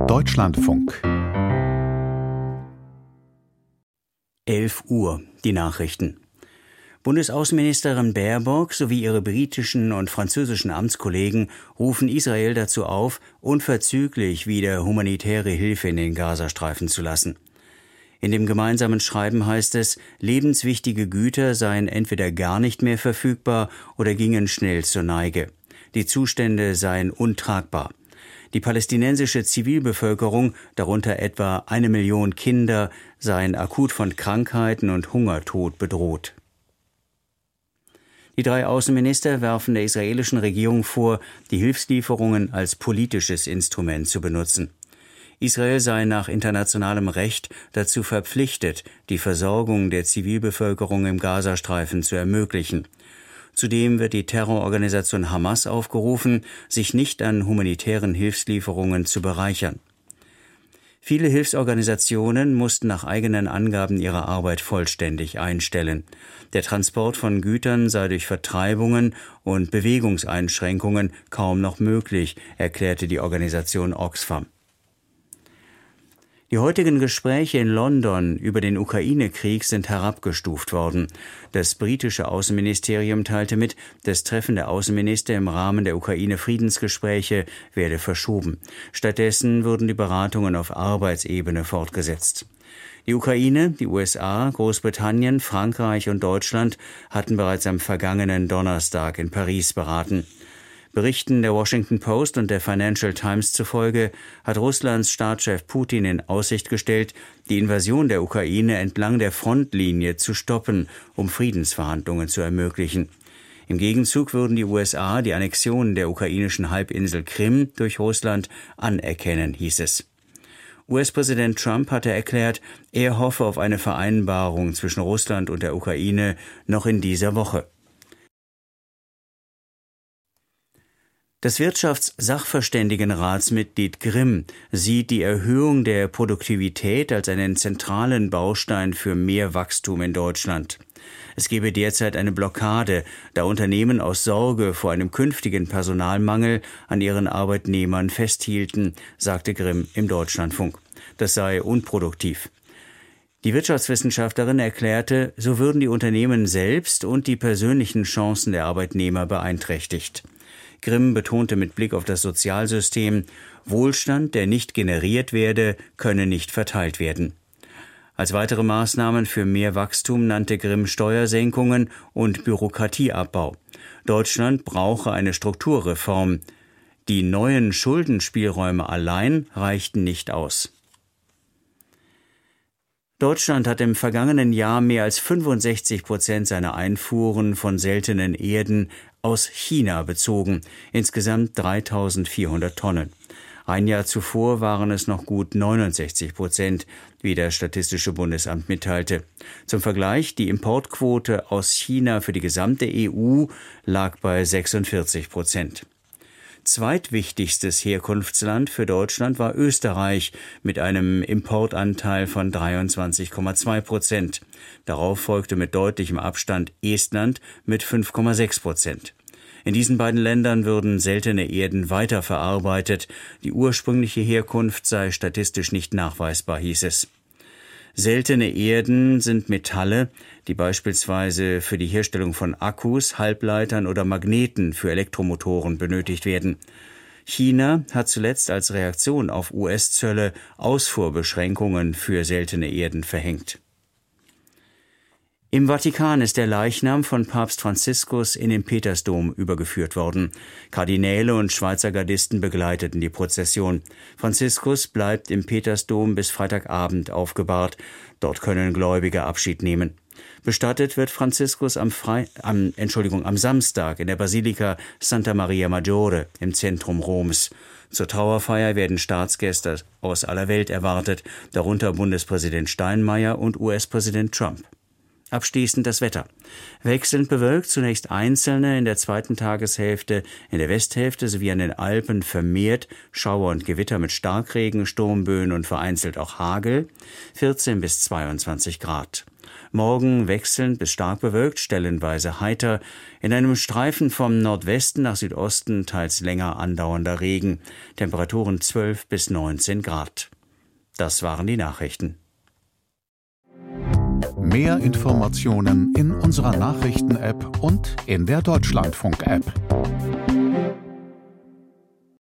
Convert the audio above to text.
Deutschlandfunk 11 Uhr, die Nachrichten. Bundesaußenministerin Baerbock sowie ihre britischen und französischen Amtskollegen rufen Israel dazu auf, unverzüglich wieder humanitäre Hilfe in den Gazastreifen zu lassen. In dem gemeinsamen Schreiben heißt es, lebenswichtige Güter seien entweder gar nicht mehr verfügbar oder gingen schnell zur Neige. Die Zustände seien untragbar. Die palästinensische Zivilbevölkerung, darunter etwa 1 Million Kinder, seien akut von Krankheiten und Hungertod bedroht. Die 3 Außenminister werfen der israelischen Regierung vor, die Hilfslieferungen als politisches Instrument zu benutzen. Israel sei nach internationalem Recht dazu verpflichtet, die Versorgung der Zivilbevölkerung im Gazastreifen zu ermöglichen. Zudem wird die Terrororganisation Hamas aufgerufen, sich nicht an humanitären Hilfslieferungen zu bereichern. Viele Hilfsorganisationen mussten nach eigenen Angaben ihre Arbeit vollständig einstellen. Der Transport von Gütern sei durch Vertreibungen und Bewegungseinschränkungen kaum noch möglich, erklärte die Organisation Oxfam. Die heutigen Gespräche in London über den Ukraine-Krieg sind herabgestuft worden. Das britische Außenministerium teilte mit, das Treffen der Außenminister im Rahmen der Ukraine-Friedensgespräche werde verschoben. Stattdessen würden die Beratungen auf Arbeitsebene fortgesetzt. Die Ukraine, die USA, Großbritannien, Frankreich und Deutschland hatten bereits am vergangenen Donnerstag in Paris beraten. Berichten der Washington Post und der Financial Times zufolge hat Russlands Staatschef Putin in Aussicht gestellt, die Invasion der Ukraine entlang der Frontlinie zu stoppen, um Friedensverhandlungen zu ermöglichen. Im Gegenzug würden die USA die Annexion der ukrainischen Halbinsel Krim durch Russland anerkennen, hieß es. US-Präsident Trump hatte erklärt, er hoffe auf eine Vereinbarung zwischen Russland und der Ukraine noch in dieser Woche. Das Wirtschaftssachverständigenratsmitglied Grimm sieht die Erhöhung der Produktivität als einen zentralen Baustein für mehr Wachstum in Deutschland. Es gebe derzeit eine Blockade, da Unternehmen aus Sorge vor einem künftigen Personalmangel an ihren Arbeitnehmern festhielten, sagte Grimm im Deutschlandfunk. Das sei unproduktiv. Die Wirtschaftswissenschaftlerin erklärte, so würden die Unternehmen selbst und die persönlichen Chancen der Arbeitnehmer beeinträchtigt. Grimm betonte mit Blick auf das Sozialsystem, Wohlstand, der nicht generiert werde, könne nicht verteilt werden. Als weitere Maßnahmen für mehr Wachstum nannte Grimm Steuersenkungen und Bürokratieabbau. Deutschland brauche eine Strukturreform. Die neuen Schuldenspielräume allein reichten nicht aus. Deutschland hat im vergangenen Jahr mehr als 65% seiner Einfuhren von seltenen Erden aus China bezogen, insgesamt 3.400 Tonnen. Ein Jahr zuvor waren es noch gut 69%, wie das Statistische Bundesamt mitteilte. Zum Vergleich, die Importquote aus China für die gesamte EU lag bei 46%. Zweitwichtigstes Herkunftsland für Deutschland war Österreich mit einem Importanteil von 23,2%. Darauf folgte mit deutlichem Abstand Estland mit 5,6%. In diesen beiden Ländern würden seltene Erden weiterverarbeitet. Die ursprüngliche Herkunft sei statistisch nicht nachweisbar, hieß es. Seltene Erden sind Metalle, die beispielsweise für die Herstellung von Akkus, Halbleitern oder Magneten für Elektromotoren benötigt werden. China hat zuletzt als Reaktion auf US-Zölle Ausfuhrbeschränkungen für seltene Erden verhängt. Im Vatikan ist der Leichnam von Papst Franziskus in den Petersdom übergeführt worden. Kardinäle und Schweizer Gardisten begleiteten die Prozession. Franziskus bleibt im Petersdom bis Freitagabend aufgebahrt. Dort können Gläubige Abschied nehmen. Bestattet wird Franziskus am Samstag in der Basilika Santa Maria Maggiore im Zentrum Roms. Zur Trauerfeier werden Staatsgäste aus aller Welt erwartet, darunter Bundespräsident Steinmeier und US-Präsident Trump. Abschließend das Wetter. Wechselnd bewölkt, zunächst einzelne, in der zweiten Tageshälfte, in der Westhälfte sowie an den Alpen vermehrt Schauer und Gewitter mit Starkregen, Sturmböen und vereinzelt auch Hagel, 14 bis 22 Grad. Morgen wechselnd bis stark bewölkt, stellenweise heiter. In einem Streifen vom Nordwesten nach Südosten teils länger andauernder Regen. Temperaturen 12 bis 19 Grad. Das waren die Nachrichten. Mehr Informationen in unserer Nachrichten-App und in der Deutschlandfunk-App.